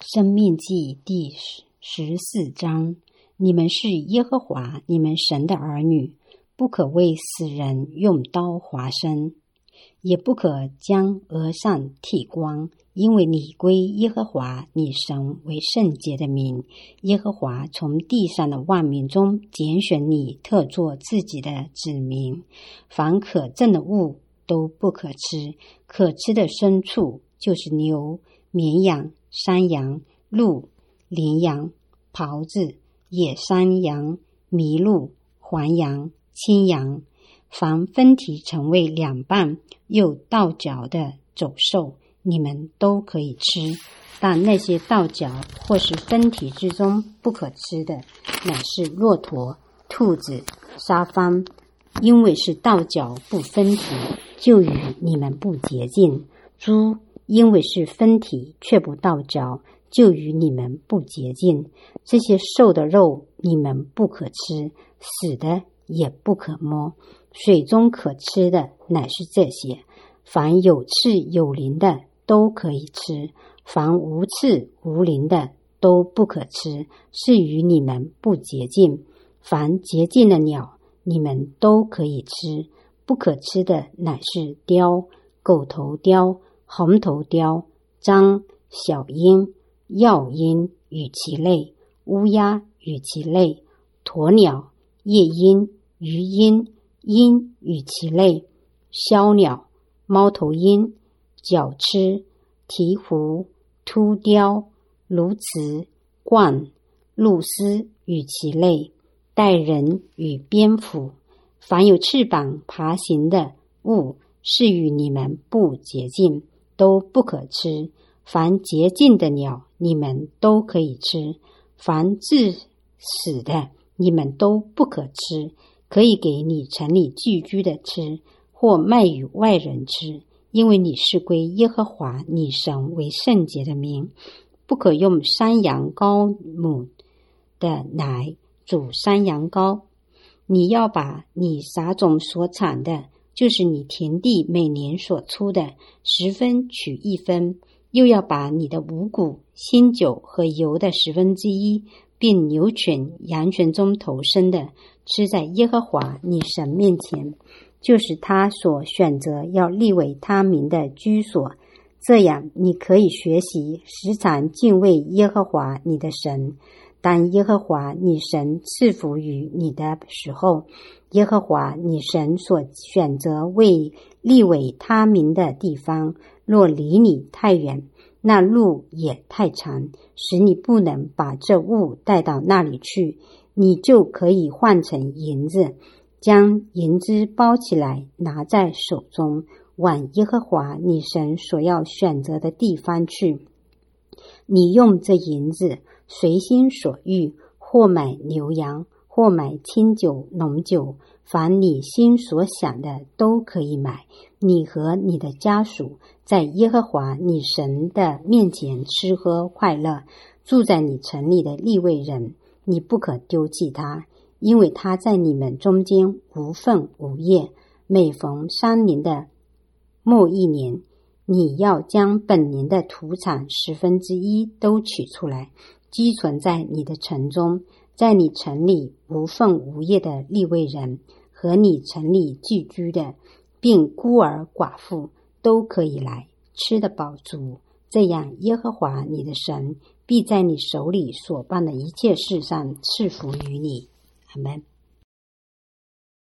申命记第14章，你们是耶和华你们神的儿女，不可为死人用刀划身，也不可将额上剃光，因为你归耶和华你神为圣洁的名。耶和华从地上的万民中拣选你，特作自己的子民。凡可憎的物都不可吃，可吃的牲畜就是牛、绵羊、山羊、鹿、羚羊、狍子、野山羊、麋鹿、黄羊、青羊。凡分蹄成为两半又倒嚼的走兽，你们都可以吃，但那些倒嚼或是分蹄之中不可吃的，乃是骆驼、兔子、沙番，因为是倒嚼不分蹄，就与你们不洁净。猪因为是分蹄却不倒嚼，就与你们不洁净。这些兽的肉你们不可吃，死的也不可摸。水中可吃的乃是这些，凡有翅有鳞的都可以吃，凡无翅无鳞的都不可吃，是与你们不洁净。凡洁净的鸟你们都可以吃，不可吃的乃是雕、狗头雕、红头雕、獐、小鹰、药鹰与其类、乌鸦与其类、鸵鸟、夜鹰、鱼鹰、鹰与其类、枭鸟、猫头鹰、角鸱、鹈鹕、秃雕、鸬鹚、鹳、鹭鸶与其类、带人与蝙蝠。凡有翅膀爬行的物，是与你们不洁净，都不可吃。凡洁净的鸟你们都可以吃，凡致死的你们都不可吃，可以给你城里寄居的吃，或卖与外人吃，因为你是归耶和华你神为圣洁的名。不可用山羊羔母的奶煮山羊羔，你要把你撒种所产的，就是你田地每年所出的10分取1分，又要把你的五谷、新酒和油的1/10，并牛犬、羊犬中头生的，吃在耶和华你神面前，就是他所选择要立为他名的居所。这样你可以学习时常敬畏耶和华你的神。当耶和华你神赐福于你的时候，耶和华你神所选择为立为他名的地方，若离你太远，那路也太长，使你不能把这物带到那里去，你就可以换成银子，将银子包起来，拿在手中，往耶和华你神所要选择的地方去。你用这银子随心所欲，或买牛羊，或买清酒、浓酒，凡你心所想的都可以买。你和你的家属在耶和华你神的面前吃喝快乐。住在你城里的利未人，你不可丢弃他，因为他在你们中间无分无业。每逢3年的末1年，你要将本年的土产1/10都取出来，积存在你的城中。在你城里无分无业的利未人和你城里寄居的，并孤儿寡妇都可以来，吃得饱足。这样耶和华你的神必在你手里所办的一切事上赐福于你。阿们。